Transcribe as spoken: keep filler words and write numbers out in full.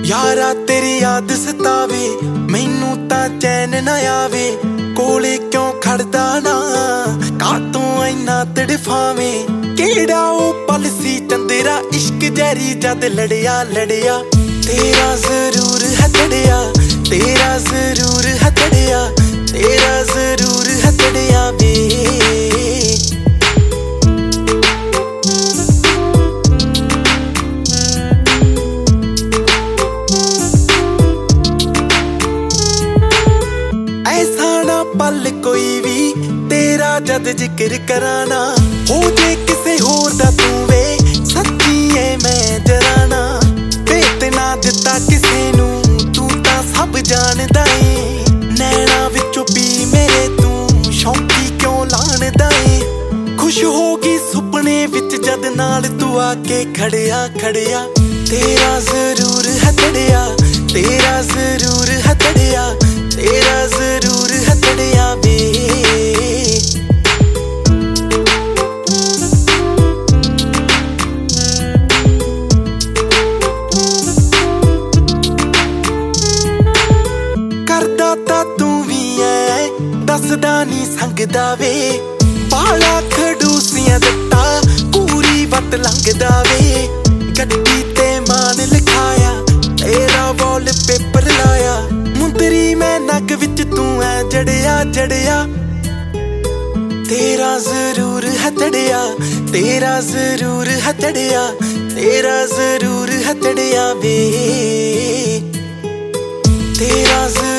यारा तेरी याद सतावे मैनू तां चैन ना आवे कोले क्यों खड़दा ना कातों इन्ना तड़फावे केड़ा ओ पल सी चंदेरा इश्क जैरी जद लड़िया लड़िया तेरा जरूर है तड़िया तेरा जरूर है तड़िया तेरा जरूर है तड़िया वे पल कोई भी तेरा जद जिक्र कराना हो जे किसे होर दा तू वे सच्ची है मैं जराना भेत ना दिता किसे नू तू तां सब जानदा ए नैना विचों पी मेरे तू शौकी क्यों लाणदा ए खुश होगी सुपने विच जद नाल तू आके खड़िया खड़िया तेरा जरूर है तड़िया तेरा जरूर है तड़िया तेरा जरूर है तड़िया वे करदा तां तू भी ऐ दसदा नी संगदा वे बाला खडूसियां दत्ता पूरी वट लंघदा वे गड्डी ते मान लिखाया तेरा वॉल पेपर लाया मुंदरी मैं नग विच तू है जड़िया जड़िया तेरा जरूर है तड़िया तेरा जरूर है तड़िया तेरा जरूर है तड़िया वे तेरा जरूर